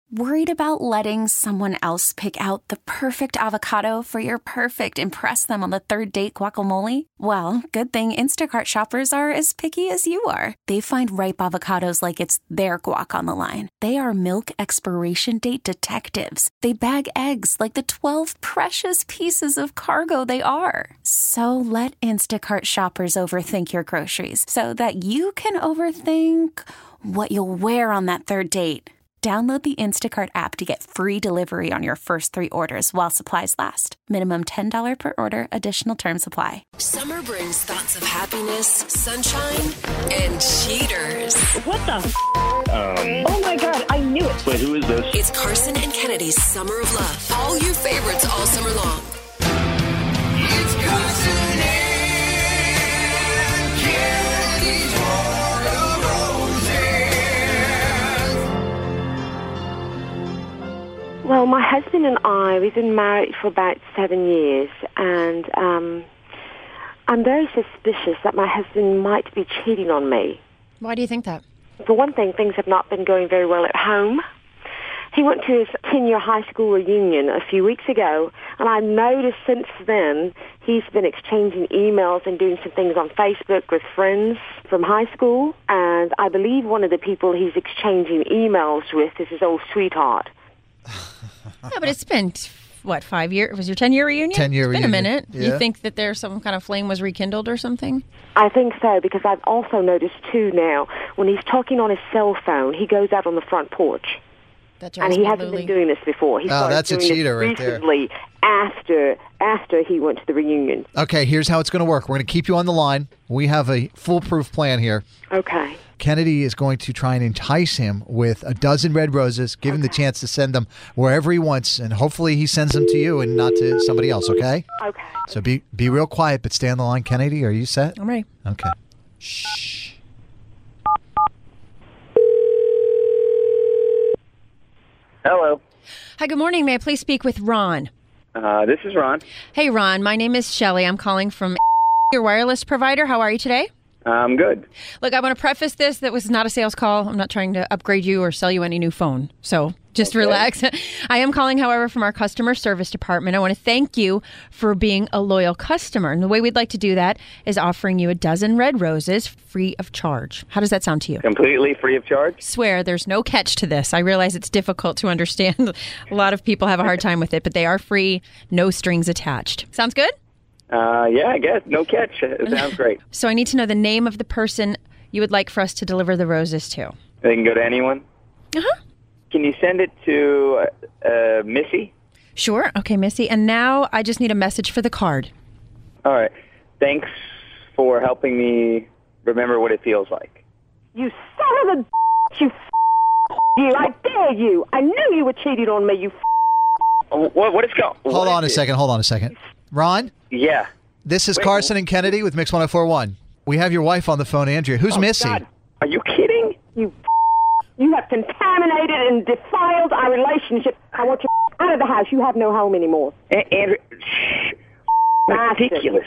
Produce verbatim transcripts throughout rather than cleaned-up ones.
Worried about letting someone else pick out the perfect avocado for your perfect impress them on the third date guacamole? Well, good thing Instacart shoppers are as picky as you are. They find ripe avocados like it's their guac on the line. They are milk expiration date detectives. They bag eggs like the twelve precious pieces of cargo they are. So let Instacart shoppers overthink your groceries so that you can overthink what you'll wear on that third date. Download the Instacart app to get free delivery on your first three orders while supplies last. Minimum ten dollars per order. Additional terms apply. Summer brings thoughts of happiness, sunshine, and cheaters. What the f***? Um, oh my God, I knew it. Wait, who is this? It's Carson and Kennedy's Summer of Love. All your favorites all summer long. It's Carson and Kennedy's Heart of Roses. Well, my husband and I, we've been married for about seven years, and um, I'm very suspicious that my husband might be cheating on me. Why do you think that? For one thing, things have not been going very well at home. He went to his ten-year high school reunion a few weeks ago, and I've noticed since then he's been exchanging emails and doing some things on Facebook with friends from high school, and I believe one of the people he's exchanging emails with is his old sweetheart. Yeah, but it's been, what, five years? It was your ten-year reunion? ten-year It's been reunion. a minute. Yeah. You think that there's some kind of flame was rekindled or something? I think so, because I've also noticed, too, now, when he's talking on his cell phone, he goes out on the front porch. That And he hasn't Lily. been doing this before. He Oh, started that's a doing cheater this right there. recently after, after he went to the reunion. Okay, here's how it's going to work. We're going to keep you on the line. We have a foolproof plan here. Okay. Kennedy is going to try and entice him with a dozen red roses, give him the chance to send them wherever he wants, and hopefully he sends them to you and not to somebody else, okay? Okay. So be be real quiet, but stay on the line. Kennedy, are you set? I'm ready. Okay. Shh. Hello. Hi, good morning. May I please speak with Ron? Uh, this is Ron. Hey, Ron. My name is Shelly. I'm calling from your wireless provider. How are you today? I'm good. Look, I want to preface this. That was not a sales call. I'm not trying to upgrade you or sell you any new phone. So just Okay. relax. I am calling, however, from our customer service department. I want to thank you for being a loyal customer. And the way we'd like to do that is offering you a dozen red roses free of charge. How does that sound to you? Completely free of charge? Swear there's no catch to this. I realize it's difficult to understand. A lot of people have a hard time with it, but they are free, no strings attached. Sounds good? Uh, yeah, I guess. No catch. It sounds great. So I need to know the name of the person you would like for us to deliver the roses to. They can go to anyone. Uh-huh. Can you send it to uh, Missy? Sure. Okay, Missy. And now I just need a message for the card. All right. Thanks for helping me remember what it feels like. You son of a you f- you. I dare you. I knew you were cheating on me, you f- What, what is going on? Hold on a second. Hold on a second. Ron, Yeah. this is Wait, Carson and Kennedy with Mix one oh four point one. We have your wife on the phone, Andrea. Who's Oh, Missy? God. Are you kidding? You f- you have contaminated and defiled our relationship. I want you out of the house. You have no home anymore. A- Andrew, shh. Bastard. Ridiculous.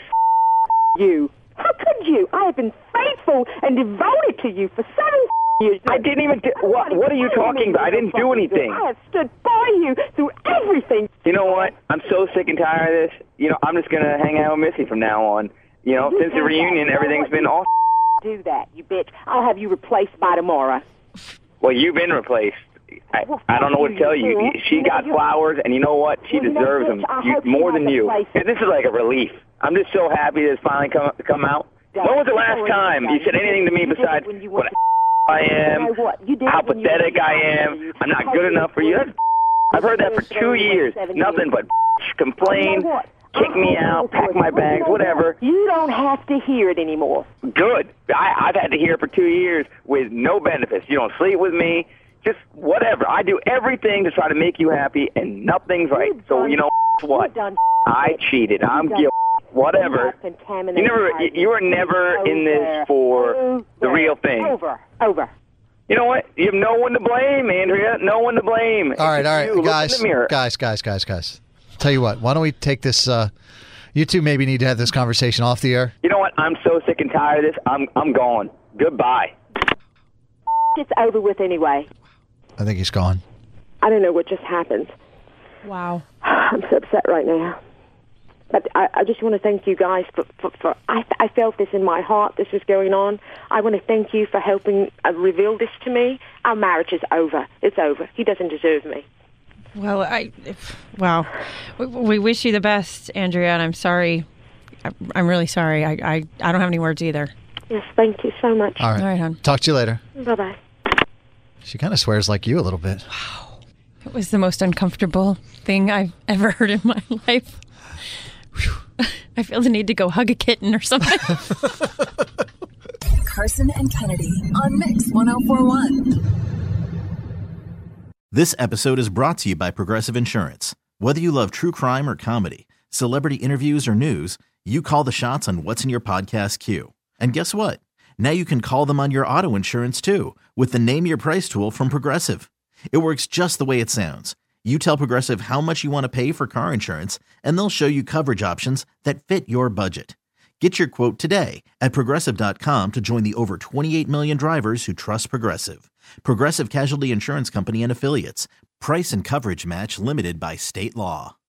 You. How could you? I have been faithful and devoted to you for seven years. I didn't even do... What, what are you talking about? I didn't do anything. I have stood by you through everything. You know what? I'm so sick and tired of this. You know, I'm just going to hang out with Missy from now on. You know, You since the do that. reunion, You know everything's what? been You off. Do that, you bitch. I'll have you replaced by tomorrow. Well, you've been replaced. I, I don't know what to tell you. She got flowers, and you know what? She Well, you know, deserves bitch, them I you, hope you more have than a you. place. And this is like a relief. I'm just so happy that it's finally come come out. Don't. When was the last Don't worry time about you it. said anything to me You did it besides when you what went I am, You know what? You did how it when you pathetic went I to- am, I'm not good enough for you? That's- I've heard that for two years. Nothing but complain, You know what? kick me out, pack my bags, whatever. You don't have to hear it anymore. Good. I, I've had to hear it for two years with no benefits. You don't sleep with me. Just whatever. I do everything to try to make you happy, and nothing's right. You've So done- you know what? You've done I cheated. I'm done- guilty. Whatever. You have contaminated You never. our You you were never in this Over. for the Over. real thing. Over. Over. You know what? You have no one to blame, Andrea. No one to blame. All right, It's all right, you. Look guys, in the mirror. guys, guys, guys, guys. Tell you what, why don't we take this? Uh, you two maybe need to have this conversation off the air. You know what? I'm so sick and tired of this. I'm I'm gone. Goodbye. It's over with anyway. I think he's gone. I don't know what just happened. Wow. I'm so upset right now. But I, I just want to thank you guys for, for, for I, I felt this in my heart, this was going on. I want to thank you for helping uh, reveal this to me. Our marriage is over. It's over. He doesn't deserve me. Well, I, if, wow. We, we wish you the best, Andrea, and I'm sorry. I, I'm really sorry. I, I, I don't have any words either. Yes, thank you so much. All right. All right, hon. Talk to you later. Bye-bye. She kind of swears like you a little bit. Wow. It was the most uncomfortable thing I've ever heard in my life. Whew. I feel the need to go hug a kitten or something. Carson and Kennedy on Mix one oh four point one. This episode is brought to you by Progressive Insurance. Whether you love true crime or comedy, celebrity interviews or news, you call the shots on what's in your podcast queue. And guess what? Now you can call them on your auto insurance too with the Name Your Price tool from Progressive. It works just the way it sounds. You tell Progressive how much you want to pay for car insurance, and they'll show you coverage options that fit your budget. Get your quote today at Progressive dot com to join the over twenty-eight million drivers who trust Progressive. Progressive Casualty Insurance Company and Affiliates. Price and coverage match limited by state law.